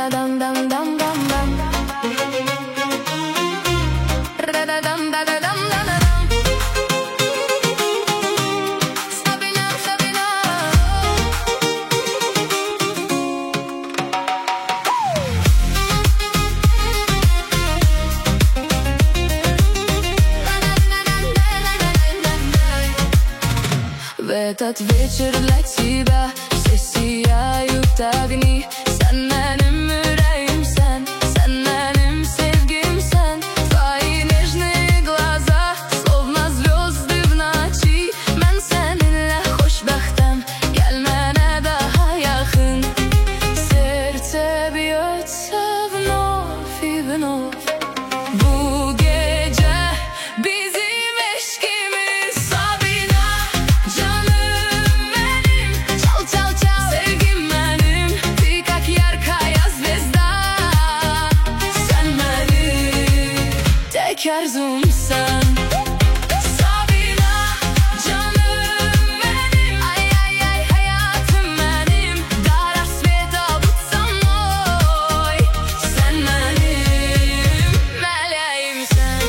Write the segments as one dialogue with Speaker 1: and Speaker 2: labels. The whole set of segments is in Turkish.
Speaker 1: da dam dam dam dam dam. Da da dam da da dam da da dam. Sabina, Sabina. В этот вечер для тебя все сияют огни. Sen benim yüreğim sen, sen benim sevgim sen. Твои нежные глаза, словно звезды в ночи. Ben seninle hoşbəxtəm, gəl mənə daha yaxın. Serce biyotsa vnov i vnov. Bu gece bizim eşkimiz. Sabina, canım benim. Çal çal çal, sevgim benim. Ты как яркая звезда. Sen benim tek arzumsan. Sabina, canım benim. Ay ay ay hayatım benim. До рассвета будь со мной. Sen benim meleğimsen.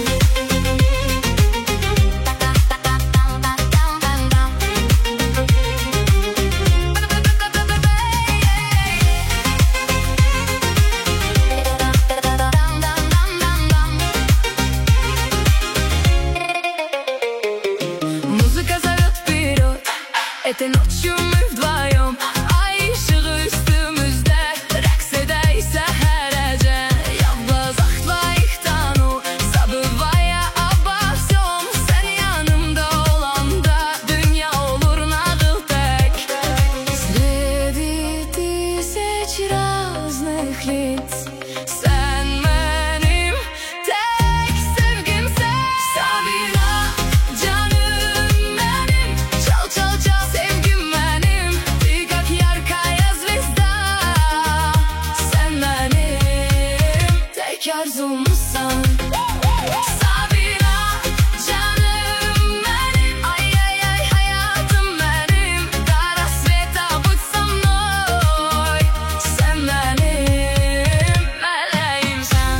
Speaker 1: Музыка зовет вперед. Этой ночью мы вдвоем. Ay ışığı üstümüzde. Rəqs edək səhərəcə. Я в глазах твоих тону, забывая обо всем. Sen yanımda olanda dünya olur nağıl tek. Среди тысяч разных лиц. Sen benim tek sevgimsen. Sabina, canım benim. Çal çal çal, sevgim benim. Ты как яркая звезда. Sen benim tek arzumsan. Sabina, canım benim. Ay ay ay hayatım benim. До рассвета будь со мной. Sen benim meleğimsen.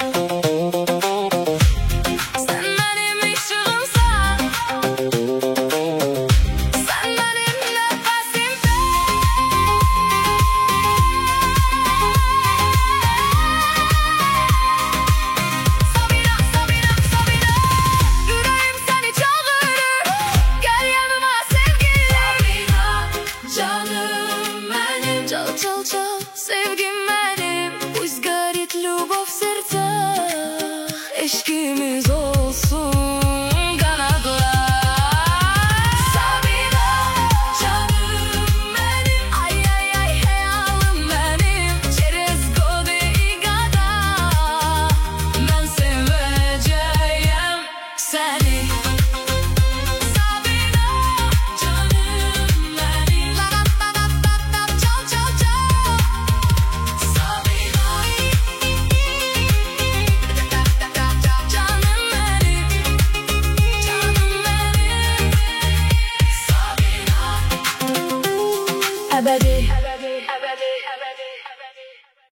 Speaker 1: Sen benim ışığımsan. Sen benim nefesimsen. Sabina, Sabina, Sabina. Yüreğim seni çağırır. Gel yanıma sevgilim. Sabina, canım benim. Çal çal çal, sevgim benim.